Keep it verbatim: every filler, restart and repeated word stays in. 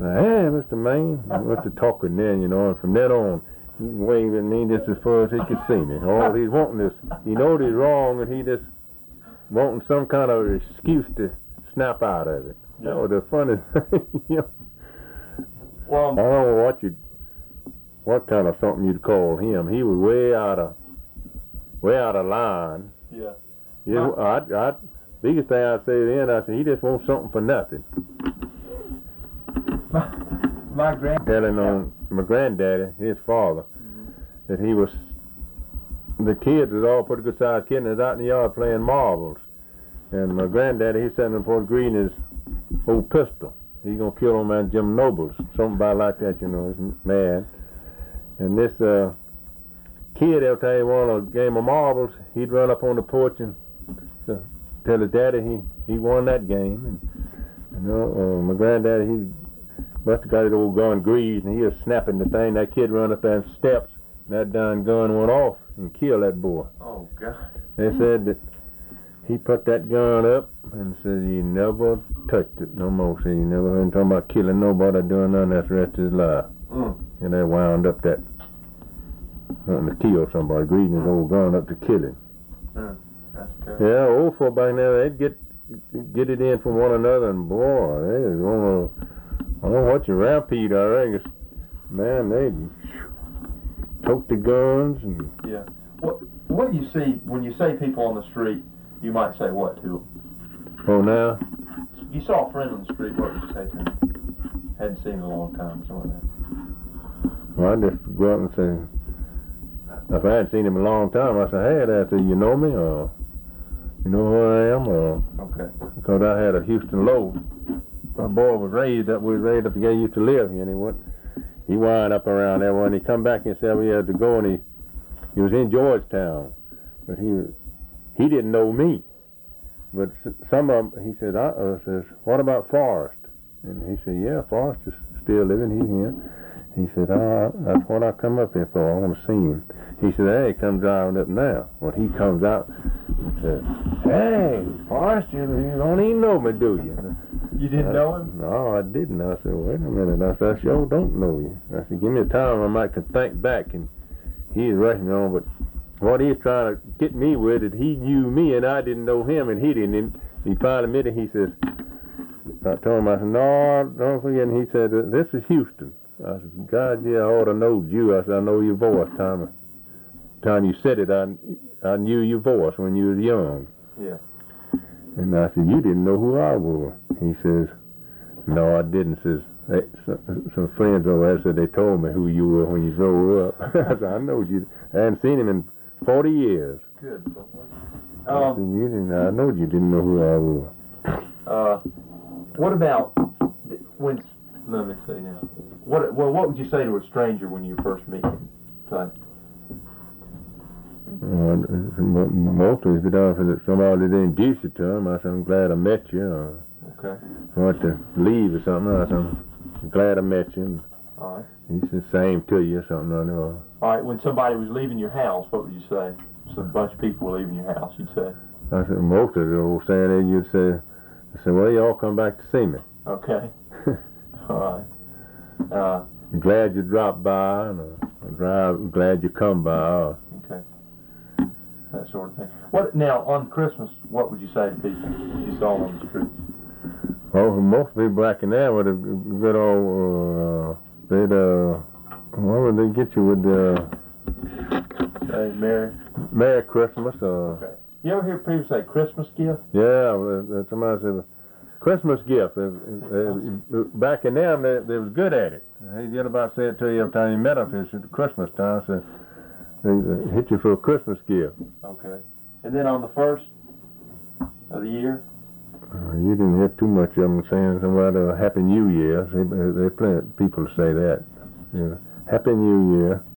said, hey, Mister Maine. I went to talking then, you know, and from then on, he waved at me just as far as he could see me. All he's wanting is, he knows he's wrong, and he just wanting some kind of excuse to snap out of it. Yeah. That was the funniest thing, you know. Well, I don't know what you, what kind of something you'd call him. He was way out of, way out of line. yeah. Yeah, I, I, biggest thing I say then, I said, he just wants something for nothing. My, my grand. Telling on my granddaddy, his father, Mm-hmm. that he was, the kids was all pretty good sized kids, and was out in the yard playing marbles. And my granddaddy, he's sitting in Port Green his old pistol. He's gonna kill old man Jim Nobles, something about like that, you know, he's mad. And this uh, kid, every time he won a game of marbles, he'd run up on the porch and uh, tell his daddy he, he won that game. And, you know, uh, my granddaddy, he must have got his old gun greased, and he was snapping the thing. That kid run up them steps, and that darn gun went off and killed that boy. Oh, God. They said that he put that gun up and said he never touched it no more. Said he never heard him talking about killing nobody, doing nothing that's the rest of his life. Mm. And they wound up that wanting to kill somebody, greasing his old gun up to kill him. Mm. That's terrible. Yeah, old folk back now, they'd get get it in from one another, and boy, they was gonna, I don't know what you rampede, I reckon. Man, they tote the guns and. Yeah. What What do you see when you say people on the street? You might say what to them? Oh, now? You saw a friend on the street. What would you say to him? Hadn't seen in a long time, something like that. Well, I just go up and say, if I hadn't seen him in a long time, I say, hey, there, say, you know me, or you know who I am, or Okay. because I had a Houston Low. My boy was raised up, we was raised up together, he used to live here, and he went, he wound up around there. When he come back and said we had to go, and he, he was in Georgetown, but he he didn't know me. But some of them, he said, I uh, says, what about Forrest? And he said, yeah, Forrest is still living, he's here. He said, oh, that's what I come up here for, I want to see him. He said, hey, come driving up now. When he comes out, he said, hey, Forrest, you, you don't even know me, do you? You didn't I, know him? No, I didn't. I said, wait a minute. I said, I sure don't know you. I said, give me a time I might could think back. And he's rushing on, but what he's trying to get me with is he knew me and I didn't know him, and he didn't. And he finally admitted, he says, I told him, I said, no, don't forget. And he said, this is Houston. I said, God, yeah, I ought to know you. I said, I know your voice. Time, time you said it, I, I knew your voice when you was young. Yeah. And I said, you didn't know who I was. He says, no, I didn't. Says, hey, some, some friends over there said they told me who you were when you grew up. I said, I know you. I hadn't seen him in forty years. Good. I said, Um, you didn't, I know you didn't know who I was. uh, what about when? Let me see now. What? Well, what would you say to a stranger when you first meet him? Say. Uh, mostly if it was somebody that introduced you to him, I said, I'm glad I met you. Or Okay. if I want to leave or something, I said, I'm glad I met you. All right. He said, same to you or something. I know. All right. When somebody was leaving your house, what would you say? So a bunch of people were leaving your house. You'd say. I said, most of the old saying there, you'd say, I said, well, y'all come back to see me. Okay. All right. Uh, I'm glad you dropped by, and uh, I'm glad, glad you come by. Uh, okay. That sort of thing. What now on Christmas? What would you say to people you saw on the street? well, most people back in there would have good old, uh, they'd, uh, what would they get you with the Say Merry. Merry Christmas? Uh, Okay. You ever hear people say Christmas gift? yeah, uh, somebody said, Christmas gift. Uh, uh, back in them, they, they was good at it. They just about say it to you every time you met them. It's at Christmas time, so they uh, hit you for a Christmas gift. Okay. And then on the first of the year? Uh, you didn't hear too much of them saying something about a Happy New Year. They, they plenty of people say that. Yeah. Happy New Year.